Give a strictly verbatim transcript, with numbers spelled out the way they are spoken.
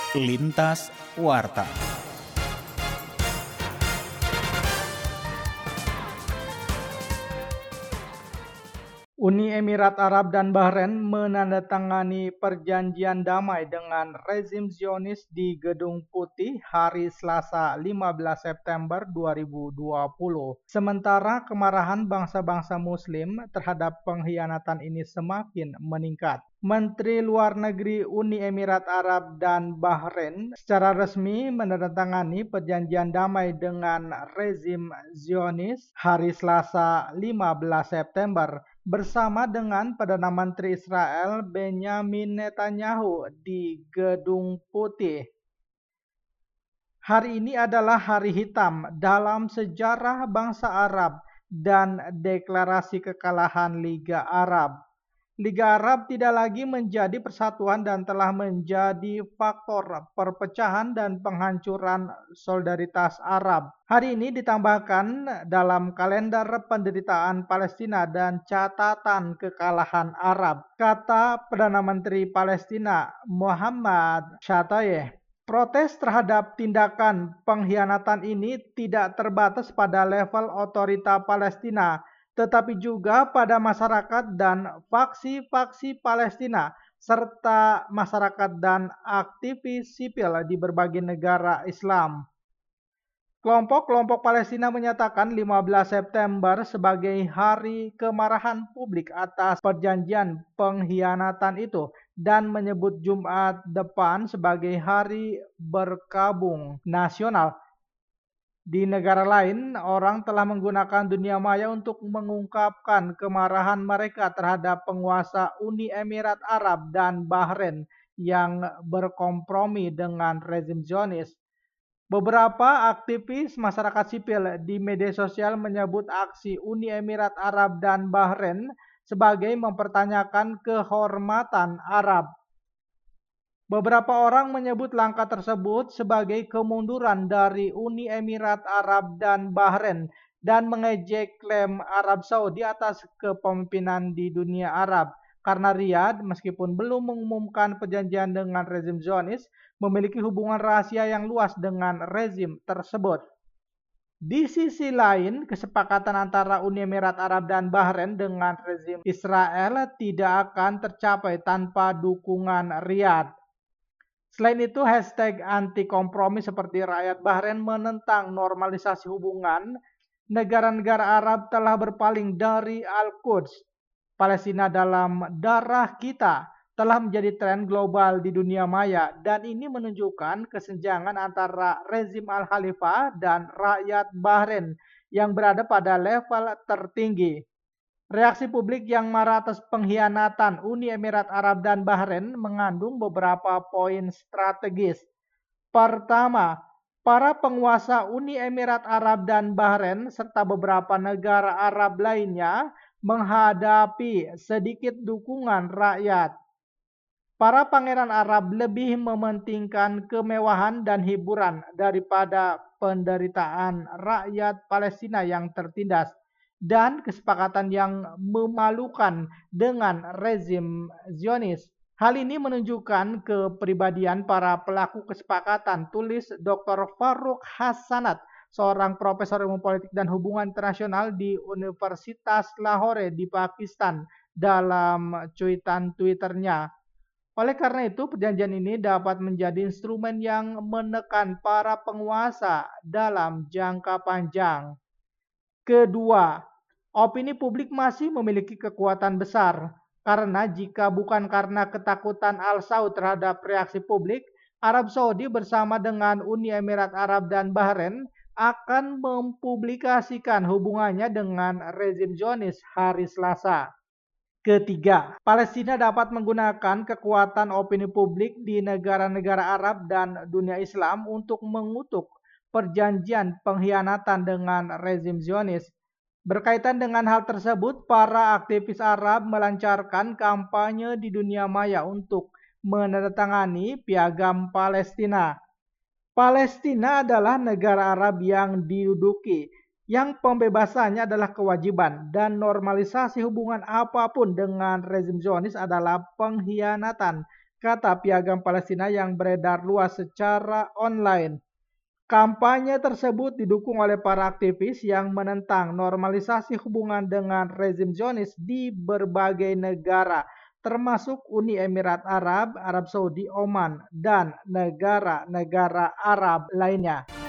Lintas Warta. Uni Emirat Arab dan Bahrain menandatangani perjanjian damai dengan rezim Zionis di Gedung Putih hari Selasa lima belas September dua ribu dua puluh. Sementara kemarahan bangsa-bangsa Muslim terhadap pengkhianatan ini semakin meningkat. Menteri Luar Negeri Uni Emirat Arab dan Bahrain secara resmi menandatangani perjanjian damai dengan rezim Zionis hari Selasa lima belas September bersama dengan Perdana Menteri Israel Benjamin Netanyahu di Gedung Putih. Hari ini adalah hari hitam dalam sejarah bangsa Arab dan deklarasi kekalahan Liga Arab. Liga Arab tidak lagi menjadi persatuan dan telah menjadi faktor perpecahan dan penghancuran solidaritas Arab. Hari ini ditambahkan dalam kalender penderitaan Palestina dan catatan kekalahan Arab, kata Perdana Menteri Palestina Muhammad Shtayyeh. Protes terhadap tindakan pengkhianatan ini tidak terbatas pada level otorita Palestina, tetapi juga pada masyarakat dan faksi-faksi Palestina, serta masyarakat dan aktivis sipil di berbagai negara Islam. Kelompok-kelompok Palestina menyatakan lima belas September sebagai hari kemarahan publik atas perjanjian pengkhianatan itu dan menyebut Jumat depan sebagai hari berkabung nasional. Di negara lain, orang telah menggunakan dunia maya untuk mengungkapkan kemarahan mereka terhadap penguasa Uni Emirat Arab dan Bahrain yang berkompromi dengan rezim Zionis. Beberapa aktivis masyarakat sipil di media sosial menyebut aksi Uni Emirat Arab dan Bahrain sebagai mempertanyakan kehormatan Arab. Beberapa orang menyebut langkah tersebut sebagai kemunduran dari Uni Emirat Arab dan Bahrain dan mengejek klaim Arab Saudi atas kepemimpinan di dunia Arab. Karena Riyadh, meskipun belum mengumumkan perjanjian dengan rezim Zionis, memiliki hubungan rahasia yang luas dengan rezim tersebut. Di sisi lain, kesepakatan antara Uni Emirat Arab dan Bahrain dengan rezim Israel tidak akan tercapai tanpa dukungan Riyadh. Selain itu, hashtag anti-kompromi seperti rakyat Bahrain menentang normalisasi hubungan negara-negara Arab telah berpaling dari Al-Quds. Palestina dalam darah kita telah menjadi tren global di dunia maya dan ini menunjukkan kesenjangan antara rezim Al-Khalifah dan rakyat Bahrain yang berada pada level tertinggi. Reaksi publik yang marah atas pengkhianatan Uni Emirat Arab dan Bahrain mengandung beberapa poin strategis. Pertama, para penguasa Uni Emirat Arab dan Bahrain serta beberapa negara Arab lainnya menghadapi sedikit dukungan rakyat. Para pangeran Arab lebih mementingkan kemewahan dan hiburan daripada penderitaan rakyat Palestina yang tertindas dan kesepakatan yang memalukan dengan rezim Zionis. Hal ini menunjukkan kepribadian para pelaku kesepakatan, tulis Doktor Faruk Hasanat, seorang profesor ilmu politik dan hubungan internasional di Universitas Lahore di Pakistan, dalam cuitan Twitternya. Oleh karena itu, perjanjian ini dapat menjadi instrumen yang menekan para penguasa dalam jangka panjang. Kedua, opini publik masih memiliki kekuatan besar, karena jika bukan karena ketakutan Al-Saud terhadap reaksi publik, Arab Saudi bersama dengan Uni Emirat Arab dan Bahrain akan mempublikasikan hubungannya dengan rezim Zionis hari Selasa. Ketiga, Palestina dapat menggunakan kekuatan opini publik di negara-negara Arab dan dunia Islam untuk mengutuk perjanjian pengkhianatan dengan rezim Zionis. Berkaitan dengan hal tersebut, para aktivis Arab melancarkan kampanye di dunia maya untuk menandatangani Piagam Palestina. Palestina adalah negara Arab yang diduduki, yang pembebasannya adalah kewajiban, dan normalisasi hubungan apapun dengan rezim Zionis adalah pengkhianatan kata Piagam Palestina yang beredar luas secara online. Kampanye tersebut didukung oleh para aktivis yang menentang normalisasi hubungan dengan rezim Zionis di berbagai negara, termasuk Uni Emirat Arab, Arab Saudi, Oman, dan negara-negara Arab lainnya.